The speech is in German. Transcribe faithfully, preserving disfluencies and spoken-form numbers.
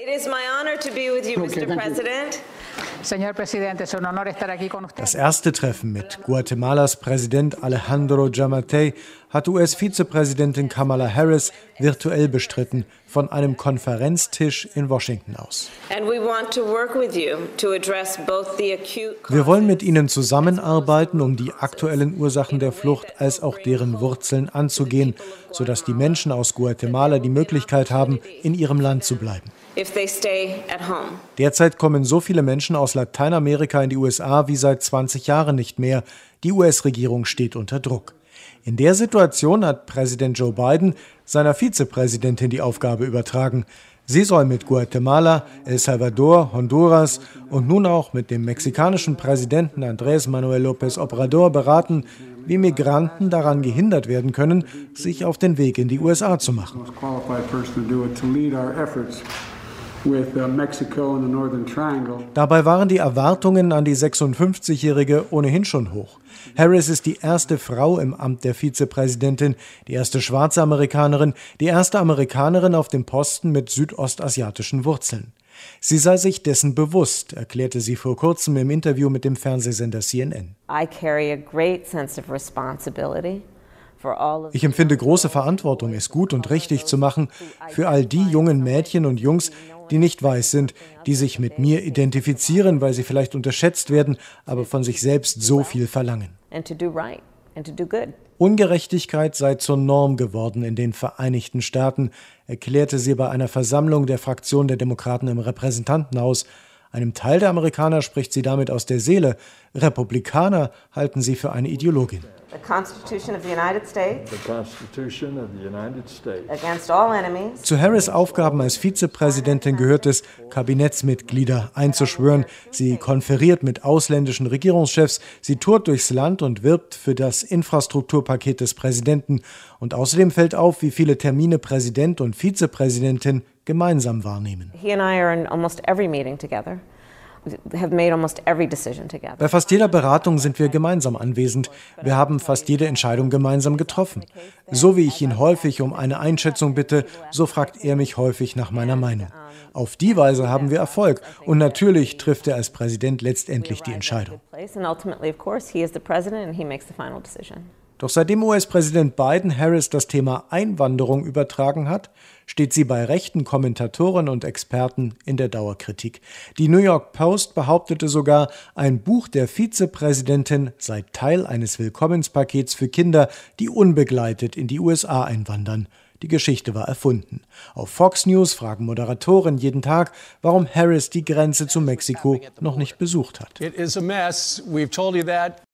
It is my honor to be with you, Mister President. Das erste Treffen mit Guatemalas Präsident Alejandro Giammattei hat U S-Vizepräsidentin Kamala Harris virtuell bestritten von einem Konferenztisch in Washington aus. Wir wollen mit Ihnen zusammenarbeiten, um die aktuellen Ursachen der Flucht als auch deren Wurzeln anzugehen, sodass die Menschen aus Guatemala die Möglichkeit haben, in ihrem Land zu bleiben. Derzeit kommen so viele Menschen aus Lateinamerika in die U S A wie seit zwanzig Jahren nicht mehr. Die U S-Regierung steht unter Druck. In der Situation hat Präsident Joe Biden seiner Vizepräsidentin die Aufgabe übertragen. Sie soll mit Guatemala, El Salvador, Honduras und nun auch mit dem mexikanischen Präsidenten Andrés Manuel López Obrador beraten, wie Migranten daran gehindert werden können, sich auf den Weg in die U S A zu machen. Dabei waren die Erwartungen an die sechsundfünfzigjährige ohnehin schon hoch. Harris ist die erste Frau im Amt der Vizepräsidentin, die erste schwarze Amerikanerin, die erste Amerikanerin auf dem Posten mit südostasiatischen Wurzeln. Sie sei sich dessen bewusst, erklärte sie vor kurzem im Interview mit dem Fernsehsender C N N. I carry a great sense of responsibility. Ich empfinde große Verantwortung, es gut und richtig zu machen für all die jungen Mädchen und Jungs, die nicht weiß sind, die sich mit mir identifizieren, weil sie vielleicht unterschätzt werden, aber von sich selbst so viel verlangen. Ungerechtigkeit sei zur Norm geworden in den Vereinigten Staaten, erklärte sie bei einer Versammlung der Fraktion der Demokraten im Repräsentantenhaus. Einem Teil der Amerikaner spricht sie damit aus der Seele. Republikaner halten sie für eine Ideologin. The Constitution of the United States. The Constitution of the United States. Against all enemies. Zu Harris' Aufgaben als Vizepräsidentin gehört es, Kabinettsmitglieder einzuschwören. Sie konferiert mit ausländischen Regierungschefs, sie tourt durchs Land und wirbt für das Infrastrukturpaket des Präsidenten. Und außerdem fällt auf, wie viele Termine Präsident und Vizepräsidentin gemeinsam wahrnehmen. He and I are in almost every meeting together. Have made almost every decision together. Bei fast jeder Beratung sind wir gemeinsam anwesend. Wir haben fast jede Entscheidung gemeinsam getroffen. So wie ich ihn häufig um eine Einschätzung bitte, so fragt er mich häufig nach meiner Meinung. Auf die Weise haben wir Erfolg. Und natürlich trifft er als Präsident letztendlich die Entscheidung. Doch seitdem U S-Präsident Biden Harris das Thema Einwanderung übertragen hat, steht sie bei rechten Kommentatoren und Experten in der Dauerkritik. Die New York Post behauptete sogar, ein Buch der Vizepräsidentin sei Teil eines Willkommenspakets für Kinder, die unbegleitet in die U S A einwandern. Die Geschichte war erfunden. Auf Fox News fragen Moderatoren jeden Tag, warum Harris die Grenze zu Mexiko noch nicht besucht hat. It is a mess. We've told you that